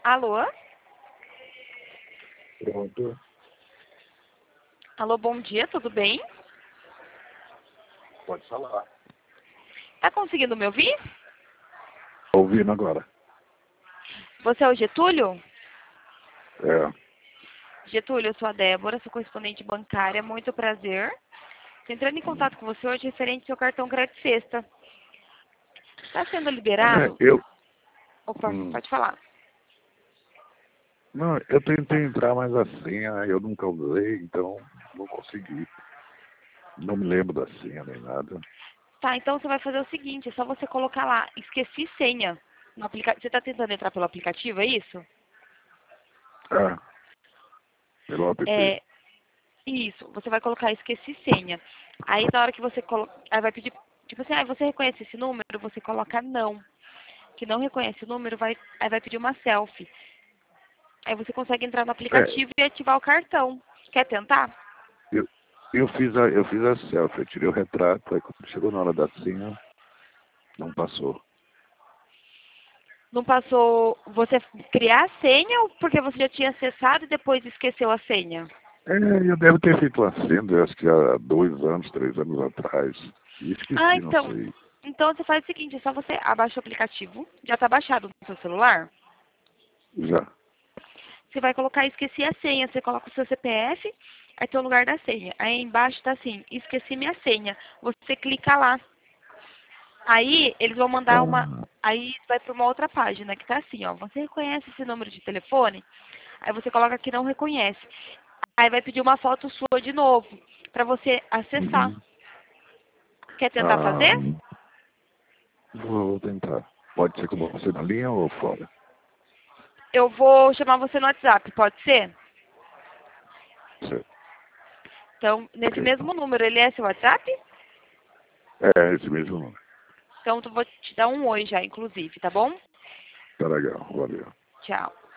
Alô? Pronto. Alô, bom dia, tudo bem? Pode falar. Tá conseguindo me ouvir? Ouvindo agora. Você é o Getúlio? É. Getúlio, eu sou a Débora, sou correspondente bancária, muito prazer. Tô entrando em contato com você hoje referente ao seu cartão Crédito Sexta. Está sendo liberado? Eu. Opa, pode falar. Não, eu tentei entrar, mas a senha eu nunca usei, então não consegui. Não me lembro da senha nem nada. Tá, então você vai fazer o seguinte, é só você colocar lá, esqueci senha. No Você está tentando entrar pelo aplicativo, é isso? Ah, pelo app. É, isso, você vai colocar esqueci senha. Aí na hora que você coloca, aí vai pedir, tipo assim, você reconhece esse número? Você coloca não. Que não reconhece o número, aí vai pedir uma selfie. Aí você consegue entrar no É, aplicativo e ativar o cartão. Quer tentar? eu, eu fiz a selfie, eu tirei o retrato, aí quando chegou na hora da senha, não passou. Não passou você criar a senha ou porque você já tinha acessado e depois esqueceu a senha? É, eu devo ter feito uma senha, eu acho que há 2 anos, 3 anos atrás. E Ah, esqueci, não então. sei. Então você faz o seguinte, é só você abaixa o aplicativo, já está baixado no seu celular. Já. Você vai colocar esqueci a senha, você coloca o seu CPF, aí tem o lugar da senha. Aí embaixo está assim, esqueci minha senha. Você clica lá. Aí eles vão mandar uma. Ah, Aí vai para uma outra página que tá assim, ó. Você reconhece esse número de telefone? Aí você coloca que não reconhece. Aí vai pedir uma foto sua de novo, para você acessar. uhum. Quer tentar Ah, fazer? vou tentar. Pode ser com você na linha ou fora? Eu vou chamar você no WhatsApp, pode ser? Certo. Então, Ok, nesse então. mesmo número, ele é seu WhatsApp? É esse mesmo número. Então, eu vou te dar um oi já, inclusive, tá bom? Tá legal, valeu. Tchau.